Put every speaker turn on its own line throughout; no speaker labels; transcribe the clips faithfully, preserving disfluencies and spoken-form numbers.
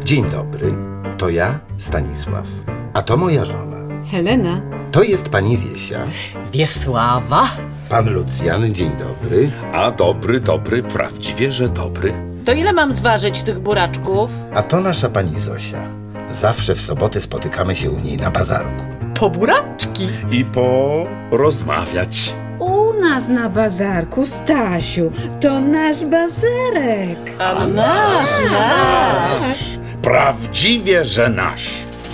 Dzień dobry, to ja, Stanisław, a to moja żona.
Helena.
To jest pani Wiesia.
Wiesława.
Pan Lucjan, dzień dobry.
A dobry, dobry, prawdziwie, że dobry.
To ile mam zważyć tych buraczków?
A to nasza pani Zosia. Zawsze w soboty spotykamy się u niej na bazarku.
Po buraczki.
I porozmawiać.
U nas na bazarku, Stasiu, to nasz bazarek.
A nasz, nasz.
Prawdziwie, że nasz.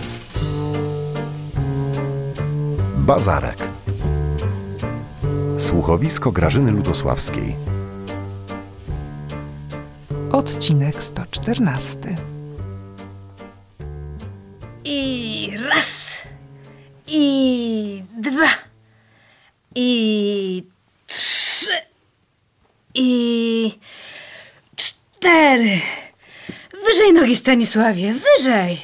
Bazarek. Słuchowisko Grażyny Lutosławskiej.
Odcinek sto czternasty.
I raz, i dwa, i trzy, i cztery. Wyżej nogi, Stanisławie, wyżej.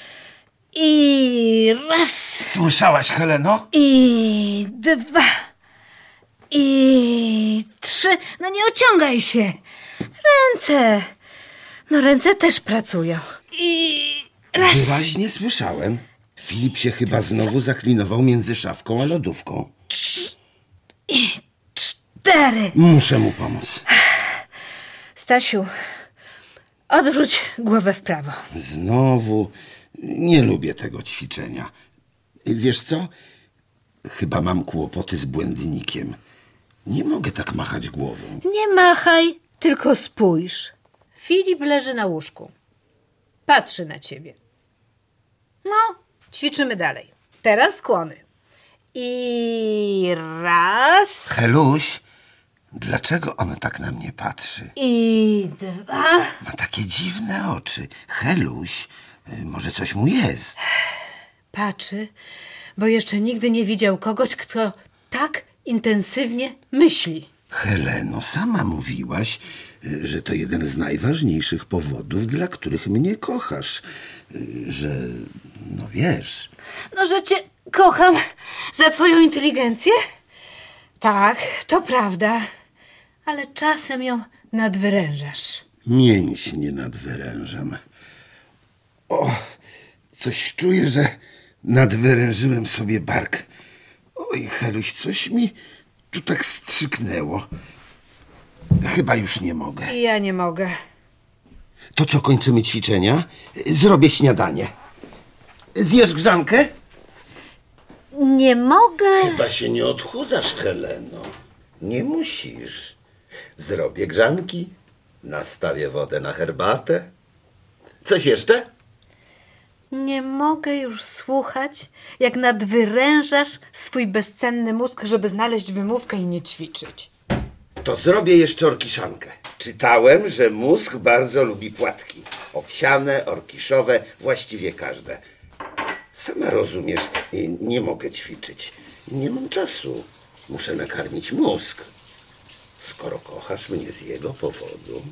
I raz,
Słyszałaś, Heleno?
i dwa, i trzy. No nie ociągaj się. Ręce. No ręce też pracują. I raz.
Wyraźnie słyszałem. Filip się chyba znowu zaklinował między szafką a lodówką.
I cztery.
Muszę mu pomóc.
Stasiu, odwróć głowę w prawo.
Znowu nie lubię tego ćwiczenia. Wiesz co? Chyba mam kłopoty z błędnikiem. Nie mogę tak machać głową.
Nie machaj, tylko spójrz. Filip leży na łóżku. Patrzy na ciebie. No, ćwiczymy dalej. Teraz skłony. I raz.
Heluś, dlaczego on tak na mnie patrzy?
I dwa.
Ma takie dziwne oczy. Heluś, y, może coś mu jest?
Patrzy, bo jeszcze nigdy nie widział kogoś, kto tak intensywnie myśli.
Heleno, sama mówiłaś, y, że to jeden z najważniejszych powodów, dla których mnie kochasz. Y, Że, no wiesz...
No, że cię kocham za twoją inteligencję? Tak, to prawda. Ale czasem ją nadwyrężasz.
Mięśnie nadwyrężam. O, coś czuję, że nadwyrężyłem sobie bark. Oj, Heluś, coś mi tu tak strzyknęło. Chyba już nie mogę.
I ja nie mogę.
To co, kończymy ćwiczenia? Zrobię śniadanie. Zjesz grzankę?
Nie mogę.
Chyba się nie odchudzasz, Heleno. Nie musisz. Zrobię grzanki, nastawię wodę na herbatę. Coś jeszcze?
Nie mogę już słuchać, jak nadwyrężasz swój bezcenny mózg, żeby znaleźć wymówkę i nie ćwiczyć.
To zrobię jeszcze orkiszankę. Czytałem, że mózg bardzo lubi płatki. Owsiane, orkiszowe, właściwie każde. Sama rozumiesz, nie mogę ćwiczyć. Nie mam czasu. Muszę nakarmić mózg. Skoro kochasz mnie z jego powodu...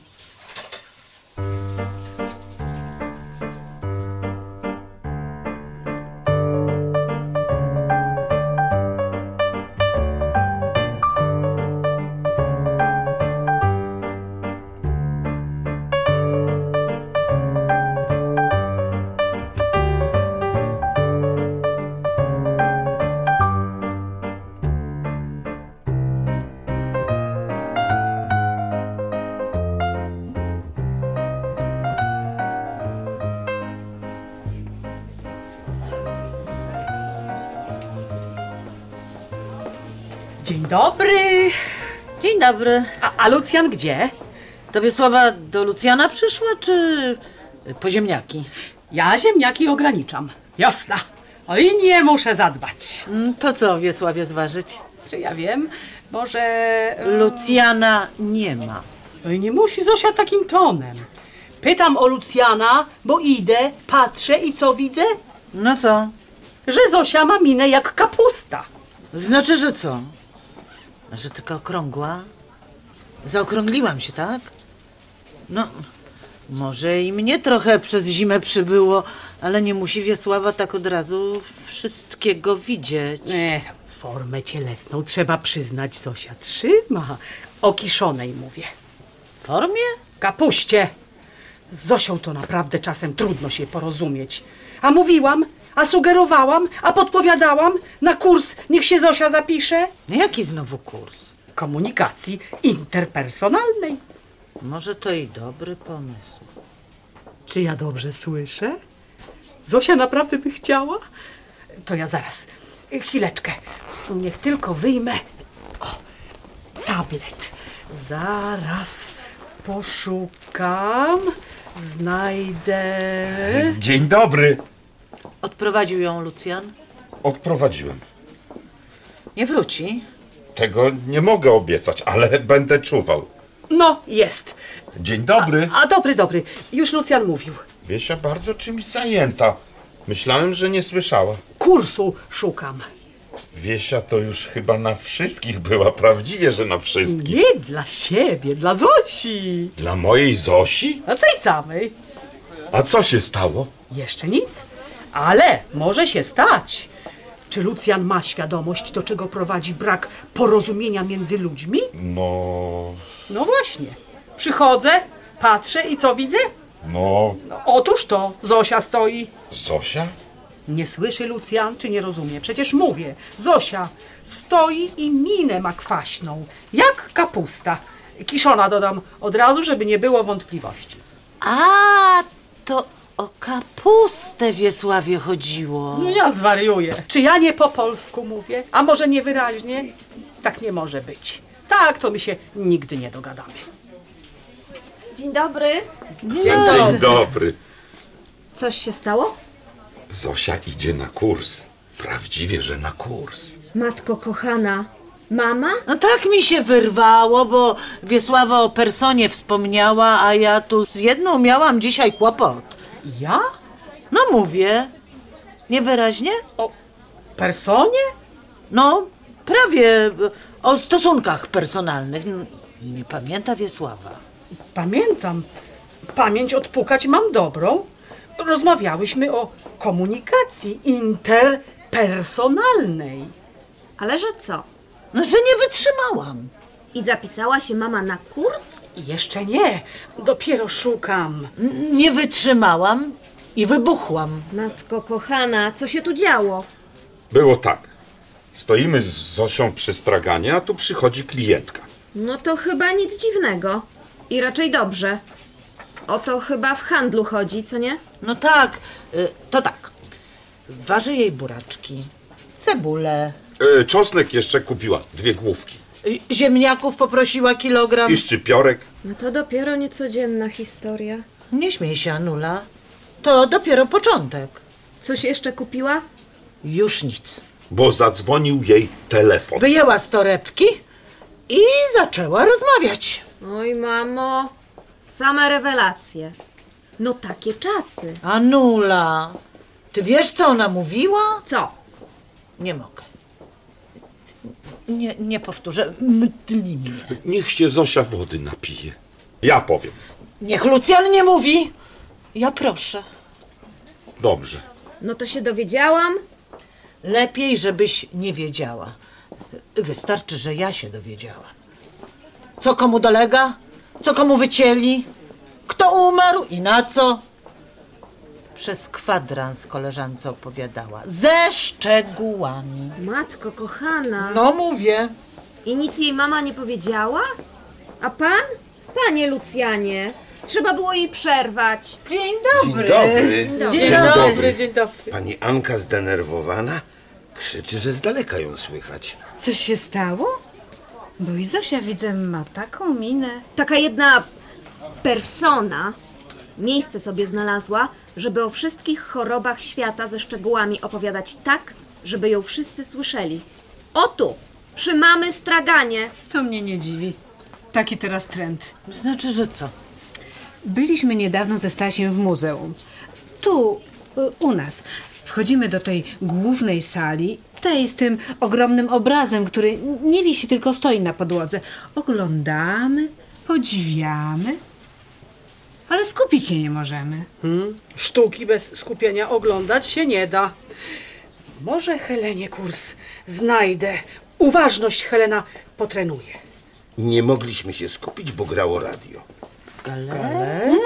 Dzień dobry.
Dzień dobry.
A, a Lucjan gdzie?
To Wiesława do Lucjana przyszła, czy po ziemniaki?
Ja ziemniaki ograniczam. Jasna. Oj, nie muszę zadbać.
To co Wiesławie zważyć?
Czy ja wiem? Może... e,
Lucjana nie ma.
Oj, nie musi Zosia takim tonem. Pytam o Lucjana, bo idę, patrzę i co widzę?
No co?
Że Zosia ma minę jak kapusta.
Znaczy, że co? Że taka okrągła? Zaokrągliłam się, tak? No, może i mnie trochę przez zimę przybyło, ale nie musi Wiesława tak od razu wszystkiego widzieć.
Nie, formę cielesną trzeba przyznać, Zosia trzyma. O kiszonej mówię.
W formie?
Kapuście. Z Zosią to naprawdę czasem trudno się porozumieć. A mówiłam, a sugerowałam, a podpowiadałam, na kurs niech się Zosia zapisze.
No jaki znowu kurs?
Komunikacji interpersonalnej.
Może to i dobry pomysł.
Czy ja dobrze słyszę? Zosia naprawdę by chciała? To ja zaraz. Chwileczkę. Niech tylko wyjmę o, tablet. Zaraz poszukam. Znajdę.
Dzień dobry.
Odprowadził ją Lucjan?
Odprowadziłem.
Nie wróci?
Tego nie mogę obiecać, ale będę czuwał.
No, jest.
Dzień dobry.
A dobry, dobry. Już Lucjan mówił.
Wiesia bardzo czymś zajęta. Myślałem, że nie słyszała.
Kursu szukam.
Wiesia to już chyba na wszystkich była, prawdziwie, że na wszystkich.
Nie dla siebie, dla Zosi.
Dla mojej Zosi?
A tej samej.
A co się stało?
Jeszcze nic, ale może się stać. Czy Lucjan ma świadomość, do czego prowadzi brak porozumienia między ludźmi?
No...
No właśnie. Przychodzę, patrzę i co widzę?
No...
No, otóż to, Zosia stoi.
Zosia?
Nie słyszy Lucjan, czy nie rozumie? Przecież mówię. Zosia stoi i minę ma kwaśną, jak kapusta. Kiszona dodam od razu, żeby nie było wątpliwości.
A, to o kapustę Wiesławie chodziło.
No ja zwariuję. Czy ja nie po polsku mówię? A może niewyraźnie? Tak nie może być. Tak, to my się nigdy nie dogadamy.
Dzień dobry.
Dzień
Dzień dobry.
Coś się stało?
Zosia idzie na kurs. Prawdziwie, że na kurs.
Matko kochana, mama?
No tak mi się wyrwało, bo Wiesława o personie wspomniała, a ja tu z jedną miałam dzisiaj kłopot.
Ja?
No mówię. Niewyraźnie?
O personie?
No, prawie o stosunkach personalnych. Nie pamięta Wiesława.
Pamiętam. Pamięć odpukać mam dobrą. Rozmawiałyśmy o komunikacji interpersonalnej.
Ale że co?
No, że nie wytrzymałam.
I zapisała się mama na kurs?
Jeszcze nie. Dopiero szukam.
N- nie wytrzymałam i wybuchłam.
Matko kochana, co się tu działo?
Było tak. Stoimy z Zosią przy straganie, a tu przychodzi klientka.
No to chyba nic dziwnego. I raczej dobrze. O to chyba w handlu chodzi, co nie?
No tak, y, to tak. Waży jej buraczki, cebulę,
E, czosnek jeszcze kupiła, dwie główki.
y, ziemniaków poprosiła kilogram.
I szczypiorek.
No to dopiero niecodzienna historia.
Nie śmiej się, Anula. To dopiero początek.
Coś jeszcze kupiła?
Już nic.
Bo zadzwonił jej telefon.
Wyjęła z torebki i zaczęła rozmawiać.
Oj, mamo, same rewelacje. No takie czasy.
Anula, ty wiesz, co ona mówiła?
Co?
Nie mogę. Nie, nie powtórzę. Mdli mnie.
Niech się Zosia wody napije. Ja powiem.
Niech Lucjan nie mówi. Ja proszę.
Dobrze.
No to się dowiedziałam.
Lepiej, żebyś nie wiedziała. Wystarczy, że ja się dowiedziałam. Co komu dolega? Co komu wycięli? Kto umarł i na co? Przez kwadrans koleżance opowiadała. Ze szczegółami.
Matko kochana.
No mówię.
I nic jej mama nie powiedziała? A pan? Panie Lucjanie, trzeba było jej przerwać. Dzień dobry.
Dzień dobry.
Dzień dobry.
Dzień dobry.
Dzień dobry.
Pani Anka zdenerwowana? Krzyczy, że z daleka ją słychać.
Coś się stało? Bo i Zosia widzę ma taką minę. Taka jedna persona miejsce sobie znalazła, żeby o wszystkich chorobach świata ze szczegółami opowiadać tak, żeby ją wszyscy słyszeli. O tu, przy mamy straganie.
To mnie nie dziwi. Taki teraz trend.
Znaczy, że co?
Byliśmy niedawno ze Stasiem w muzeum. Tu, y, u nas. Wchodzimy do tej głównej sali, tej z tym ogromnym obrazem, który nie wisi, tylko stoi na podłodze. Oglądamy, podziwiamy, ale skupić się nie możemy.
Hmm? Sztuki bez skupienia oglądać się nie da. Może Helenie kurs znajdę. Uważność Helena potrenuje.
Nie mogliśmy się skupić, bo grało radio.
Gale?
No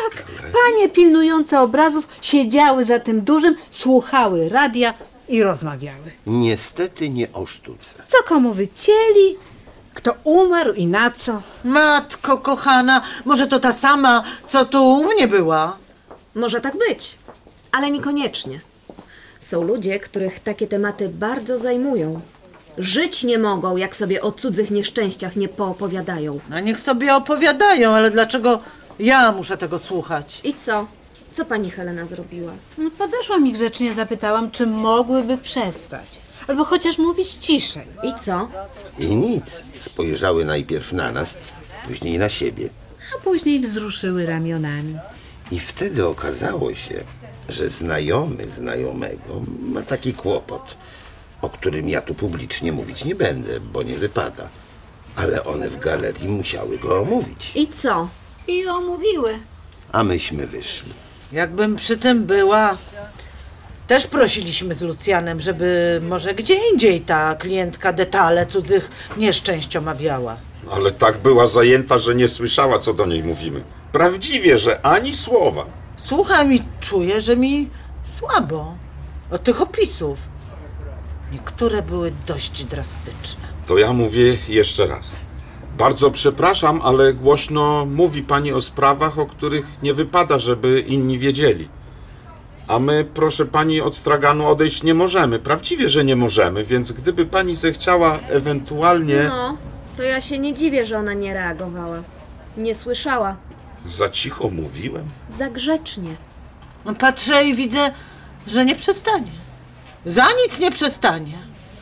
Tak, panie pilnujące obrazów siedziały za tym dużym, słuchały radia i rozmawiały.
Niestety nie o sztuce.
Co komu wycięli, kto umarł i na co.
Matko kochana, może to ta sama, co tu u mnie była?
Może tak być, ale niekoniecznie. Są ludzie, których takie tematy bardzo zajmują. Żyć nie mogą, jak sobie o cudzych nieszczęściach nie poopowiadają.
No niech sobie opowiadają, ale dlaczego ja muszę tego słuchać?
I co? Co pani Helena zrobiła?
No, podeszłam i grzecznie zapytałam, czy mogłyby przestać. Albo chociaż mówić ciszej.
I co?
I nic. Spojrzały najpierw na nas, później na siebie.
A później wzruszyły ramionami.
I wtedy okazało się, że znajomy znajomego ma taki kłopot, o którym ja tu publicznie mówić nie będę, bo nie wypada. Ale one w galerii musiały go omówić.
I co?
I omówiły.
A myśmy wyszli.
Jakbym przy tym była, też prosiliśmy z Lucjanem, żeby może gdzie indziej ta klientka detale cudzych nieszczęść omawiała.
Ale tak była zajęta, że nie słyszała, co do niej mówimy. Prawdziwie, że ani słowa.
Słucham i czuję, że mi słabo od tych opisów. Niektóre były dość drastyczne.
To ja mówię jeszcze raz. Bardzo przepraszam, ale głośno mówi pani o sprawach, o których nie wypada, żeby inni wiedzieli. A my, proszę pani, od straganu odejść nie możemy. Prawdziwie, że nie możemy, więc gdyby pani zechciała ewentualnie...
No, to ja się nie dziwię, że ona nie reagowała. Nie słyszała.
Za cicho mówiłem?
Za grzecznie.
No patrzę i widzę, że nie przestanie. Za nic nie przestanie.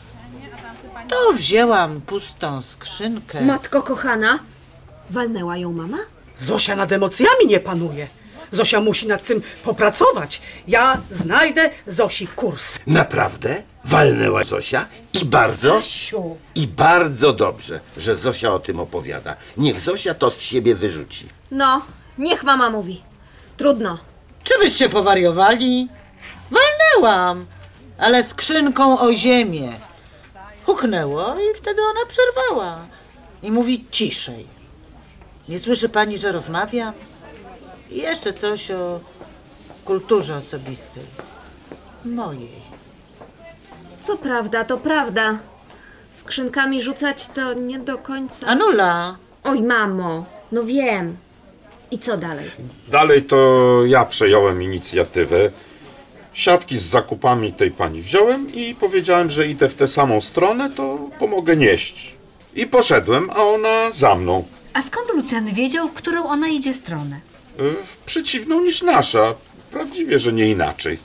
To wzięłam pustą skrzynkę.
Matko kochana, walnęła ją mama?
Zosia nad emocjami nie panuje. Zosia musi nad tym popracować. Ja znajdę Zosi kurs.
Naprawdę? Walnęła Zosia? I bardzo?
Siu.
I bardzo dobrze, że Zosia o tym opowiada. Niech Zosia to z siebie wyrzuci.
No, niech mama mówi. Trudno.
Czy wyście powariowali? Walnęłam, ale skrzynką o ziemię. Huknęło i wtedy ona przerwała. I mówi ciszej. Nie słyszy pani, że rozmawiam? I jeszcze coś o kulturze osobistej. Mojej.
Co prawda, to prawda. Skrzynkami rzucać to nie do końca...
Anula,
Oj, mamo, no wiem. I co dalej?
Dalej to ja przejąłem inicjatywę. Siatki z zakupami tej pani wziąłem i powiedziałem, że idę w tę samą stronę, to pomogę nieść. I poszedłem, a ona za mną.
A skąd Lucjan wiedział, w którą ona idzie stronę?
W przeciwną niż nasza. Prawdziwie, że nie inaczej.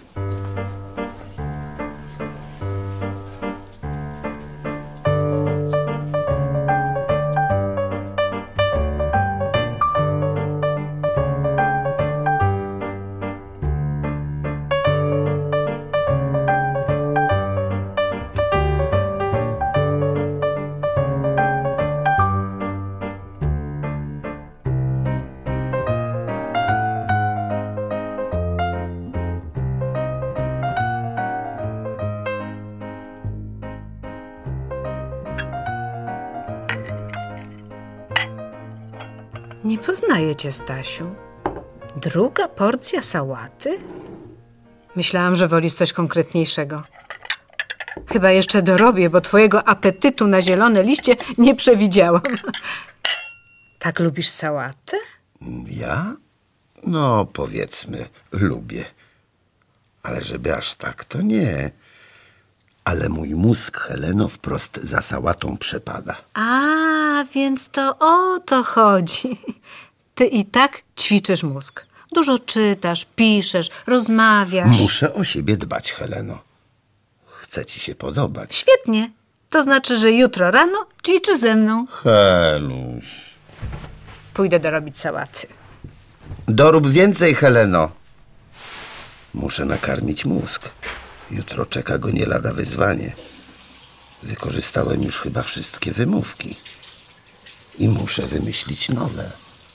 Nie poznaję cię, Stasiu. Druga porcja sałaty? Myślałam, że wolisz coś konkretniejszego. Chyba jeszcze dorobię, bo twojego apetytu na zielone liście nie przewidziałam. Tak lubisz sałatę?
Ja? No, powiedzmy, lubię. Ale żeby aż tak, to nie. Ale mój mózg, Heleno, wprost za sałatą przepada.
A, więc to o to chodzi. Ty i tak ćwiczysz mózg. Dużo czytasz, piszesz, rozmawiasz.
Muszę o siebie dbać, Heleno. Chcę ci się podobać.
Świetnie. To znaczy, że jutro rano ćwiczysz ze mną.
Heluś.
Pójdę dorobić sałaty.
Dorób więcej, Heleno. Muszę nakarmić mózg. Jutro czeka go nie lada wyzwanie. Wykorzystałem już chyba wszystkie wymówki. I muszę wymyślić nowe.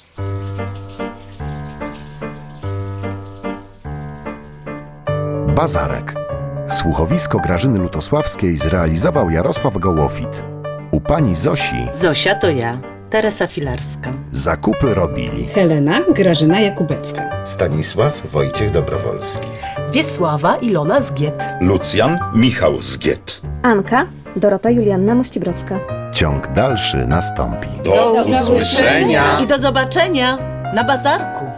Bazarek. Słuchowisko Grażyny Lutosławskiej zrealizował Jarosław Gołofit. U pani Zosi
Zosia to ja.
Teresa Filarska.
Zakupy robili
Helena Grażyna Jakubecka.
Stanisław Wojciech Dobrowolski.
Wiesława Ilona Zgiet.
Lucjan Michał Zgiet.
Anka Dorota Julianna Mościbrocka.
Ciąg dalszy nastąpi.
Do usłyszenia!
I do zobaczenia na bazarku.